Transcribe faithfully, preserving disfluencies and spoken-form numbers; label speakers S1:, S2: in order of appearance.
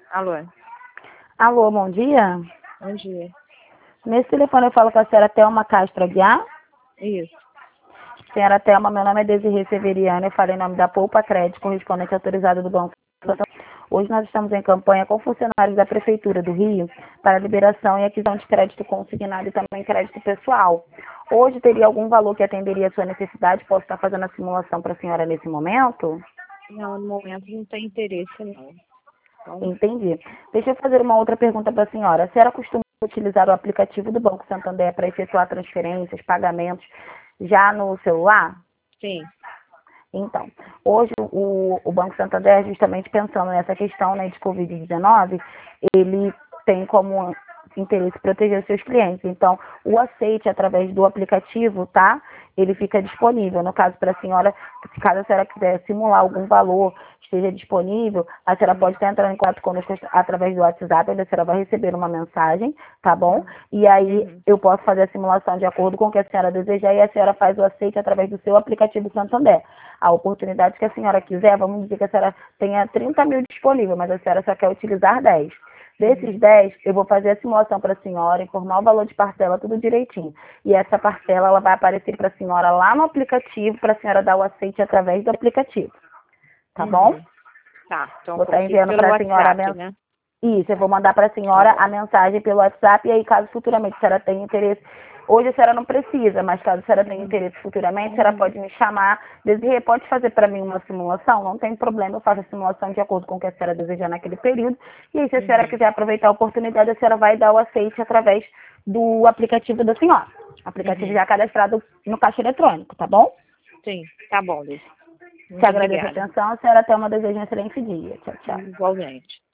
S1: Alô?
S2: Alô, bom dia.
S1: Bom dia.
S2: Nesse telefone eu falo com a senhora Thelma Castro Aguiar.
S1: Isso.
S2: Senhora Thelma, meu nome é Desirê Severiano, eu falei em nome da Poupa Crédito, correspondente autorizado do Banco. Hoje nós estamos em campanha com funcionários da Prefeitura do Rio para liberação e aquisição de crédito consignado e também crédito pessoal. Hoje teria algum valor que atenderia a sua necessidade? Posso estar fazendo a simulação para a senhora nesse momento?
S1: Não, no momento não tem interesse, não. Então,
S2: Entendi. Deixa eu fazer uma outra pergunta para a senhora. A senhora costuma utilizar o aplicativo do Banco Santander para efetuar transferências, pagamentos já no celular?
S1: sim.
S2: Então, hoje o, o Banco Santander, justamente pensando nessa questão, né, de covid dezenove, ele tem como interesse proteger os seus clientes. Então, o aceite através do aplicativo, tá? Ele fica disponível. No caso, para a senhora, se caso a senhora quiser simular algum valor, esteja disponível, a senhora pode estar entrando em contato conosco através do WhatsApp, onde a senhora vai receber uma mensagem, tá bom? E aí
S1: Uhum.
S2: eu posso fazer a simulação de acordo com o que a senhora desejar e a senhora faz o aceite através do seu aplicativo Santander. A oportunidade que a senhora quiser, vamos dizer que a senhora tenha trinta mil disponível, mas a senhora só quer utilizar dez. Desses dez, eu vou fazer a simulação para a senhora, informar o valor de parcela, tudo direitinho. E essa parcela, ela vai aparecer para a senhora lá no aplicativo, para a senhora dar o aceite através do aplicativo. Tá
S1: Uhum.
S2: bom?
S1: Tá, então
S2: Vou estar
S1: coloquei
S2: enviando
S1: pelo
S2: para a senhora a
S1: WhatsApp,
S2: mensagem.
S1: né?
S2: Isso, eu vou mandar para a
S1: Tá
S2: senhora
S1: bom.
S2: a mensagem pelo WhatsApp, e aí caso futuramente a senhora tenha interesse, hoje a senhora não precisa, mas caso a senhora tenha interesse futuramente, a senhora pode me chamar. Desirê, pode fazer para mim uma simulação? Não tem problema, eu faço a simulação de acordo com o que a senhora desejar naquele período. E aí, se a senhora
S1: Uhum.
S2: quiser aproveitar a oportunidade, a senhora vai dar o aceite através do aplicativo da senhora. Aplicativo
S1: Uhum.
S2: já cadastrado no caixa eletrônico, tá bom?
S1: Sim, tá bom, Liz.
S2: Te
S1: Muito
S2: agradeço a
S1: obrigada.
S2: atenção, a senhora tem uma desejo um excelente dia. Tchau, tchau.
S1: Igualmente.